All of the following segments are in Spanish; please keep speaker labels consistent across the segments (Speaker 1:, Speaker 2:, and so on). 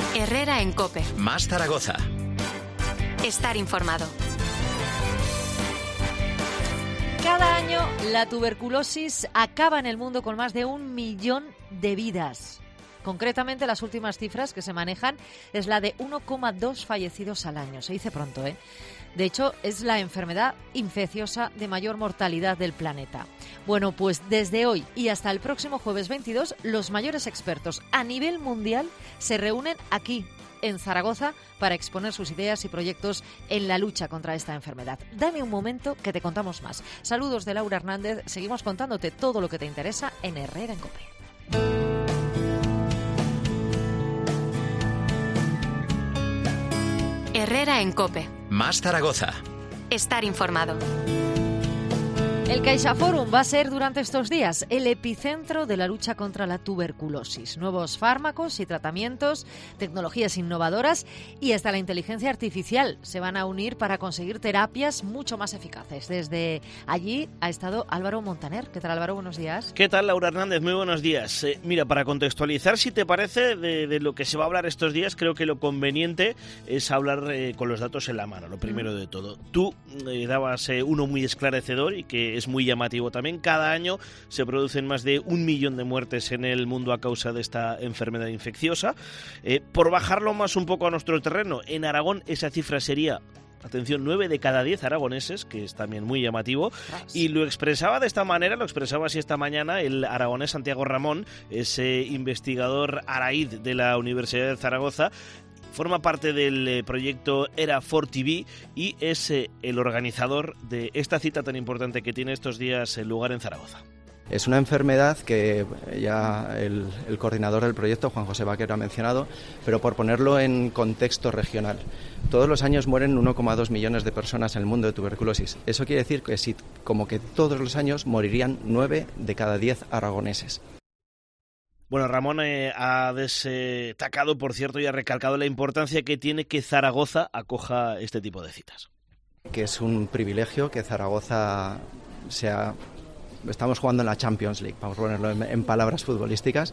Speaker 1: Herrera en COPE.
Speaker 2: Más Zaragoza.
Speaker 1: Estar informado.
Speaker 3: Cada año la tuberculosis acaba en el mundo con más de 1 millón de vidas. Concretamente, las últimas cifras que se manejan es la de 1,2 fallecidos al año. Se dice pronto, ¿eh? De hecho, es la enfermedad infecciosa de mayor mortalidad del planeta. Bueno, pues desde hoy y hasta el próximo jueves 22, los mayores expertos a nivel mundial se reúnen aquí, en Zaragoza, para exponer sus ideas y proyectos en la lucha contra esta enfermedad. Dame un momento que te contamos más. Saludos de Laura Hernández. Seguimos contándote todo lo que te interesa en Herrera en COPE.
Speaker 1: Herrera en COPE.
Speaker 2: Más Zaragoza.
Speaker 1: Estar informado.
Speaker 3: El CaixaForum va a ser durante estos días el epicentro de la lucha contra la tuberculosis. Nuevos fármacos y tratamientos, tecnologías innovadoras y hasta la inteligencia artificial se van a unir para conseguir terapias mucho más eficaces. Desde allí ha estado Álvaro Montaner. ¿Qué tal, Álvaro? Buenos días.
Speaker 4: ¿Qué tal, Laura Hernández? Muy buenos días. Mira, para contextualizar, si te parece, de lo que se va a hablar estos días, creo que lo conveniente es hablar con los datos en la mano, lo primero de todo. Tú dabas uno muy esclarecedor y que es muy llamativo también. Cada año se producen más de 1 millón de muertes en el mundo a causa de esta enfermedad infecciosa. Por bajarlo más un poco a nuestro terreno, en Aragón esa cifra sería, atención, 9 de cada 10 aragoneses, que es también muy llamativo, y lo expresaba así esta mañana el aragonés Santiago Ramón, ese investigador araíz de la Universidad de Zaragoza. Forma parte del proyecto ERA4TV y es el organizador de esta cita tan importante que tiene estos días lugar en Zaragoza.
Speaker 5: Es una enfermedad que ya el coordinador del proyecto, Juan José Vaquero, ha mencionado, pero por ponerlo en contexto regional. Todos los años mueren 1,2 millones de personas en el mundo de tuberculosis. Eso quiere decir que como que todos los años morirían 9 de cada 10 aragoneses.
Speaker 4: Bueno, Ramón ha destacado, por cierto, y ha recalcado la importancia que tiene que Zaragoza acoja este tipo de citas.
Speaker 5: Que es un privilegio que Zaragoza estamos jugando en la Champions League, vamos a ponerlo en palabras futbolísticas,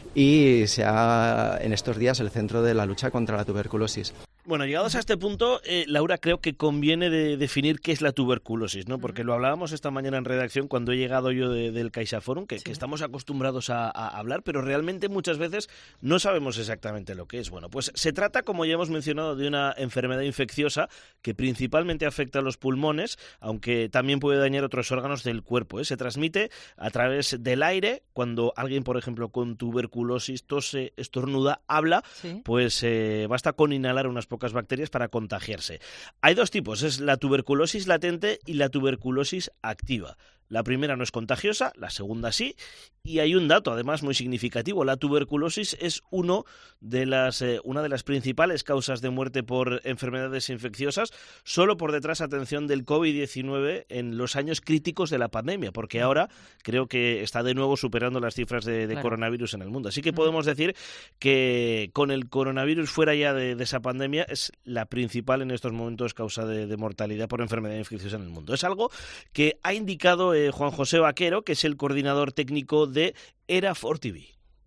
Speaker 5: y sea en estos días el centro de la lucha contra la tuberculosis.
Speaker 4: Bueno, llegados a este punto, Laura, creo que conviene definir qué es la tuberculosis, ¿no? Porque lo hablábamos esta mañana en redacción cuando he llegado yo del CaixaForum, que estamos acostumbrados a hablar, pero realmente muchas veces no sabemos exactamente lo que es. Bueno, pues se trata, como ya hemos mencionado, de una enfermedad infecciosa que principalmente afecta a los pulmones, aunque también puede dañar otros órganos del cuerpo, ¿eh? Se transmite a través del aire. Cuando alguien, por ejemplo, con tuberculosis tose, estornuda, habla, pues basta con inhalar unas pocas bacterias para contagiarse. Hay dos tipos, es la tuberculosis latente y la tuberculosis activa. La primera no es contagiosa, la segunda sí, y hay un dato además muy significativo. La tuberculosis es una de las principales causas de muerte por enfermedades infecciosas, solo por detrás, atención, del COVID-19 en los años críticos de la pandemia, porque ahora creo que está de nuevo superando las cifras de coronavirus en el mundo. Así que podemos decir que con el coronavirus fuera ya de esa pandemia es la principal en estos momentos causa de mortalidad por enfermedad infecciosa en el mundo. Es algo que ha indicado Juan José Vaquero, que es el coordinador técnico de ERA4TV.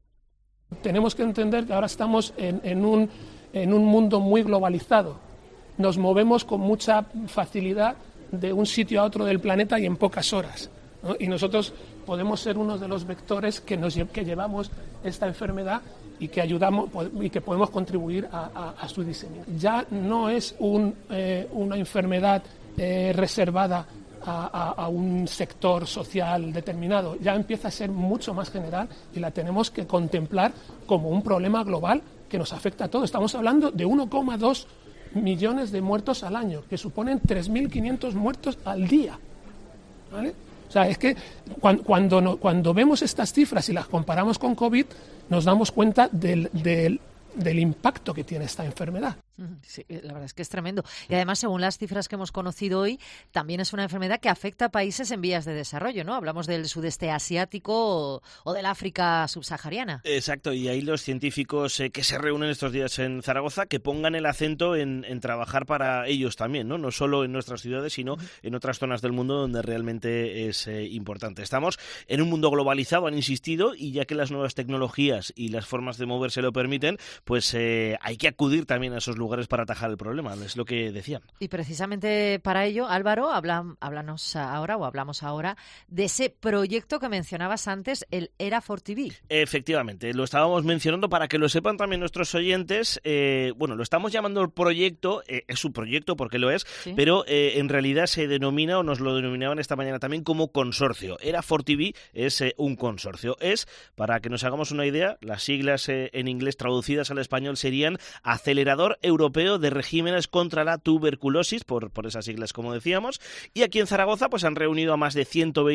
Speaker 6: Tenemos que entender que ahora estamos en un mundo muy globalizado. Nos movemos con mucha facilidad de un sitio a otro del planeta y en pocas horas, ¿no? Y nosotros podemos ser uno de los vectores que llevamos esta enfermedad y que ayudamos y que podemos contribuir a su diseño. Ya no es una enfermedad reservada a un sector social determinado, ya empieza a ser mucho más general y la tenemos que contemplar como un problema global que nos afecta a todos. Estamos hablando de 1,2 millones de muertos al año, que suponen 3.500 muertos al día, ¿vale? O sea, es que cuando vemos estas cifras y las comparamos con COVID, nos damos cuenta del impacto que tiene esta enfermedad.
Speaker 3: Sí, la verdad es que es tremendo. Y además, según las cifras que hemos conocido hoy, también es una enfermedad que afecta a países en vías de desarrollo, ¿no? Hablamos del sudeste asiático o del África subsahariana.
Speaker 4: Exacto, y ahí los científicos que se reúnen estos días en Zaragoza, que pongan el acento en trabajar para ellos también, ¿no? No solo en nuestras ciudades, sino en otras zonas del mundo donde realmente es importante. Estamos en un mundo globalizado, han insistido, y ya que las nuevas tecnologías y las formas de moverse lo permiten, pues hay que acudir también a esos lugares para atajar el problema, es lo que decían.
Speaker 3: Y precisamente para ello, Álvaro, hablamos ahora de ese proyecto que mencionabas antes, el ERA4TV.
Speaker 4: Efectivamente, lo estábamos mencionando para que lo sepan también nuestros oyentes. Lo estamos llamando proyecto, es un proyecto porque lo es, ¿sí? Pero en realidad se denomina, o nos lo denominaban esta mañana también, como consorcio. ERA4TV es un consorcio. Es, para que nos hagamos una idea, las siglas en inglés traducidas al español serían Acelerador Europeo de Regímenes contra la Tuberculosis, por esas siglas, como decíamos. Y aquí en Zaragoza pues han reunido a más de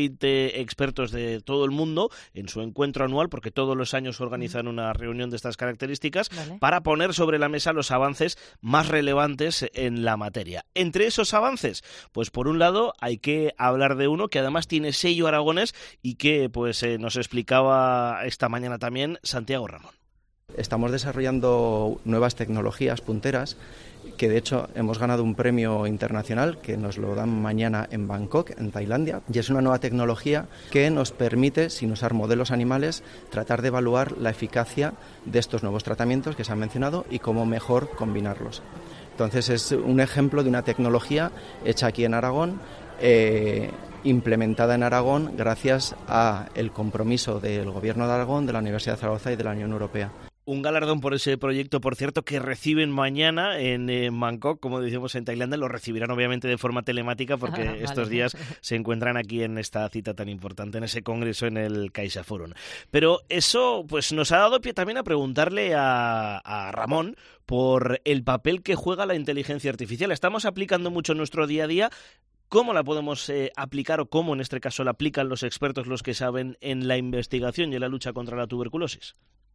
Speaker 4: 120 expertos de todo el mundo en su encuentro anual, porque todos los años organizan una reunión de estas características, para poner sobre la mesa los avances más relevantes en la materia. Entre esos avances, pues por un lado hay que hablar de uno que además tiene sello aragonés y que pues nos explicaba esta mañana también Santiago Ramón.
Speaker 5: Estamos desarrollando nuevas tecnologías punteras que de hecho hemos ganado un premio internacional que nos lo dan mañana en Bangkok, en Tailandia, y es una nueva tecnología que nos permite, sin usar modelos animales, tratar de evaluar la eficacia de estos nuevos tratamientos que se han mencionado y cómo mejor combinarlos. Entonces es un ejemplo de una tecnología hecha aquí en Aragón, implementada en Aragón gracias al compromiso del Gobierno de Aragón, de la Universidad de Zaragoza y de la Unión Europea.
Speaker 4: Un galardón por ese proyecto, por cierto, que reciben mañana en Bangkok, como decimos en Tailandia. Lo recibirán obviamente de forma telemática porque estos días se encuentran aquí en esta cita tan importante, en ese congreso en el CaixaForum. Pero eso pues nos ha dado pie también a preguntarle a Ramón por el papel que juega la inteligencia artificial. Estamos aplicando mucho en nuestro día a día. ¿Cómo la podemos aplicar o cómo en este caso la aplican los expertos, los que saben, en la investigación y en la lucha contra la tuberculosis?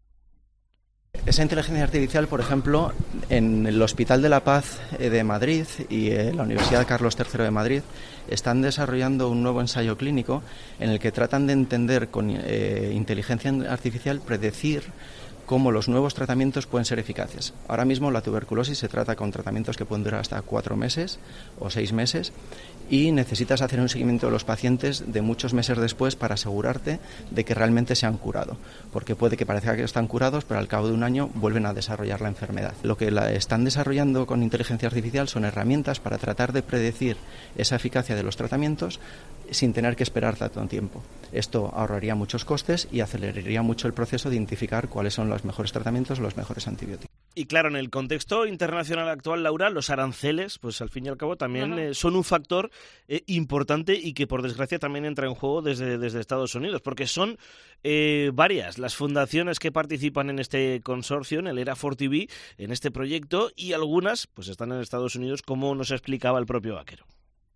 Speaker 5: Esa inteligencia artificial, por ejemplo, en el Hospital de la Paz de Madrid y la Universidad Carlos III de Madrid están desarrollando un nuevo ensayo clínico en el que tratan de entender con inteligencia artificial, predecir cómo los nuevos tratamientos pueden ser eficaces. Ahora mismo la tuberculosis se trata con tratamientos que pueden durar hasta 4 meses o 6 meses y necesitas hacer un seguimiento de los pacientes de muchos meses después para asegurarte de que realmente se han curado, porque puede que parezca que están curados, pero al cabo de un año vuelven a desarrollar la enfermedad. Lo que están desarrollando con inteligencia artificial son herramientas para tratar de predecir esa eficacia de los tratamientos sin tener que esperar tanto tiempo. Esto ahorraría muchos costes y aceleraría mucho el proceso de identificar cuáles son los mejores tratamientos, los mejores antibióticos.
Speaker 4: Y claro, en el contexto internacional actual, Laura, los aranceles, pues al fin y al cabo también son un factor importante y que por desgracia también entra en juego desde Estados Unidos, porque son varias las fundaciones que participan en este consorcio, en el ERA4TV, en este proyecto, y algunas pues están en Estados Unidos, como nos explicaba el propio Vaquero.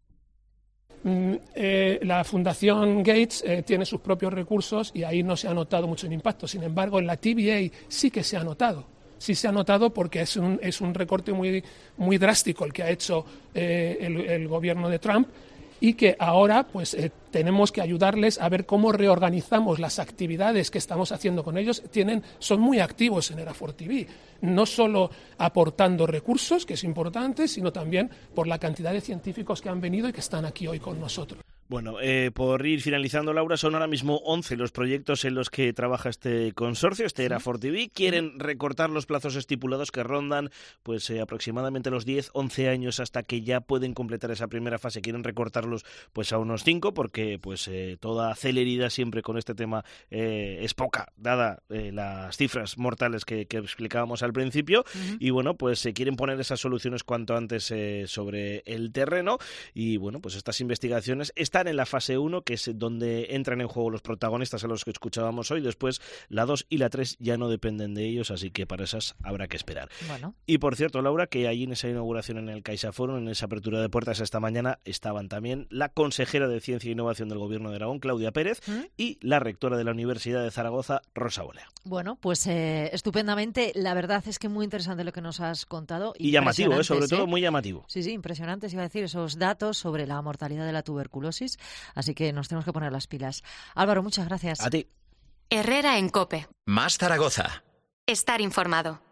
Speaker 6: La Fundación Gates tiene sus propios recursos y ahí no se ha notado mucho el impacto. Sin embargo, en la TVA sí que se ha notado. Sí se ha notado porque es un recorte muy drástico el que ha hecho el gobierno de Trump y que ahora pues tenemos que ayudarles a ver cómo reorganizamos las actividades que estamos haciendo con ellos. Son muy activos en ERA4TV, no solo aportando recursos, que es importante, sino también por la cantidad de científicos que han venido y que están aquí hoy con nosotros.
Speaker 4: Bueno, por ir finalizando, Laura, son ahora mismo 11 los proyectos en los que trabaja este consorcio, este ERA4TV. Quieren recortar los plazos estipulados que rondan pues aproximadamente los 10-11 años hasta que ya pueden completar esa primera fase. Quieren recortarlos pues a unos 5 porque pues toda celeridad siempre con este tema es poca, dada las cifras mortales que explicábamos al principio. Y bueno, pues quieren poner esas soluciones cuanto antes sobre el terreno. Y bueno, pues estas investigaciones están están en la fase 1, que es donde entran en juego los protagonistas a los que escuchábamos hoy. Después, la 2 y la 3 ya no dependen de ellos, así que para esas habrá que esperar.
Speaker 3: Bueno.
Speaker 4: Y por cierto, Laura, que allí en esa inauguración en el CaixaForum, en esa apertura de puertas esta mañana, estaban también la consejera de Ciencia e Innovación del Gobierno de Aragón, Claudia Pérez, y la rectora de la Universidad de Zaragoza, Rosa Bolea.
Speaker 3: Bueno, pues estupendamente. La verdad es que muy interesante lo que nos has contado.
Speaker 4: Y llamativo, sobre todo muy llamativo.
Speaker 3: Sí, impresionantes, iba a decir, esos datos sobre la mortalidad de la tuberculosis. Así que nos tenemos que poner las pilas. Álvaro, muchas gracias.
Speaker 4: A ti.
Speaker 1: Herrera en COPE.
Speaker 2: Más Zaragoza.
Speaker 1: Estar informado.